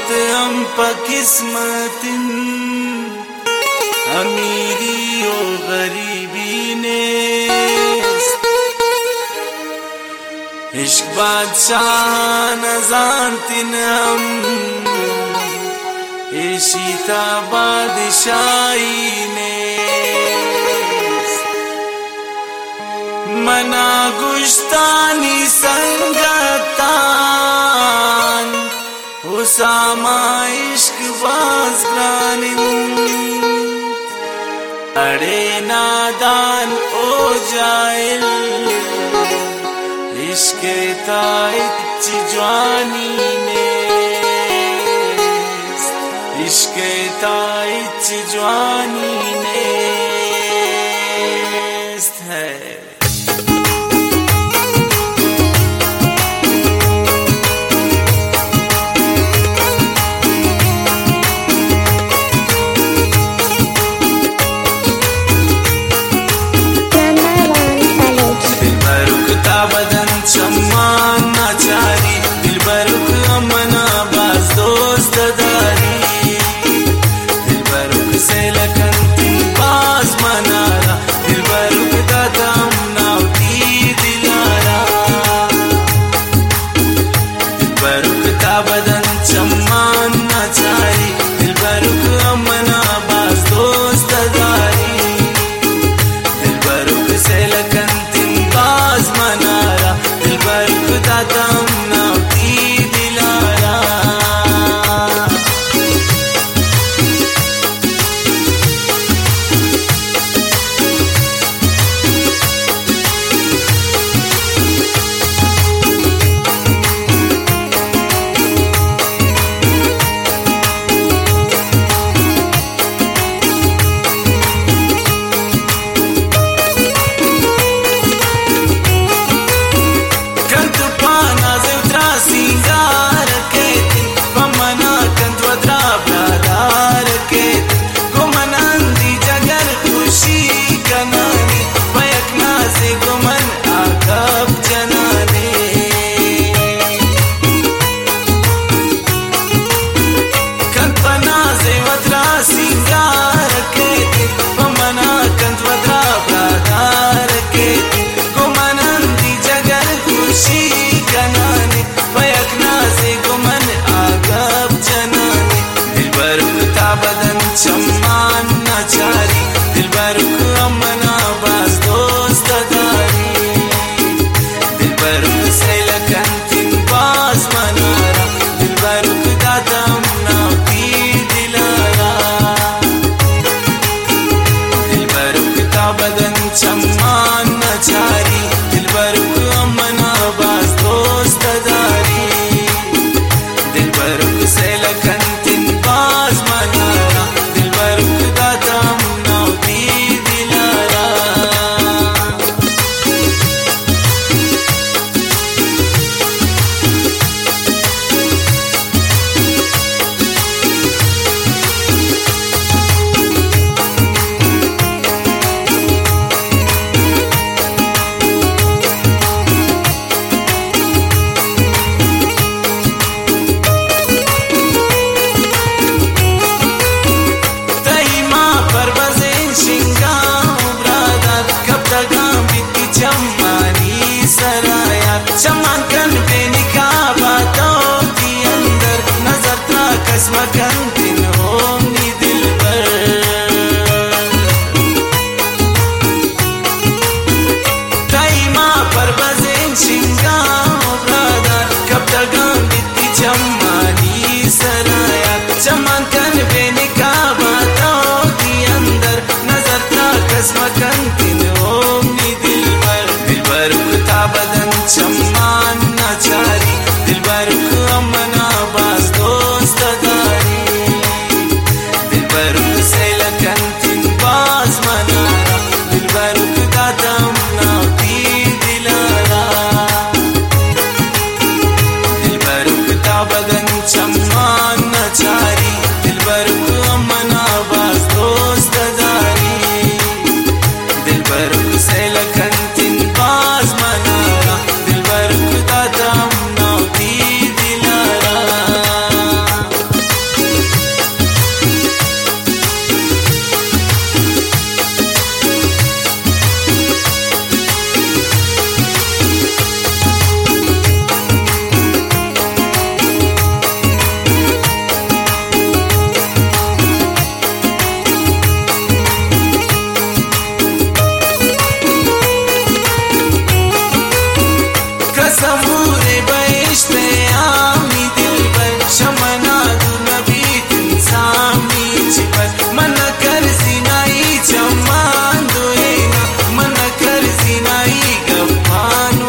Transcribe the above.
هم په قسمت امیری و غریبی نیست عشق بادشاہ نزانتن هم ایشیتا بادشاہی نیست منا گشتانی سنگتان اسامہ عشق باز گرانند اڑے نادان او جائل عشق تا اچ جوانی نیست عشق تا اچ جوانی نیست ہے सम्मान नाचारी दिलबरुक अमना बाज दोस्त दारी दिलबरुक से लखनती बाज मनारा दिलबरुक दादम नावती दिलारा दिलबरुक ताबदन सम्मान नाचारी दिलबरुक अमना बाज दोस्त दारी दिलबरुक से लखनती बाज मनारा दिलबरुक दादम नावती दिलारा सम्मान नाचारी दिलबरुक अमना बाज दोस्त दारी दिलबरुक से लखनती बाज मना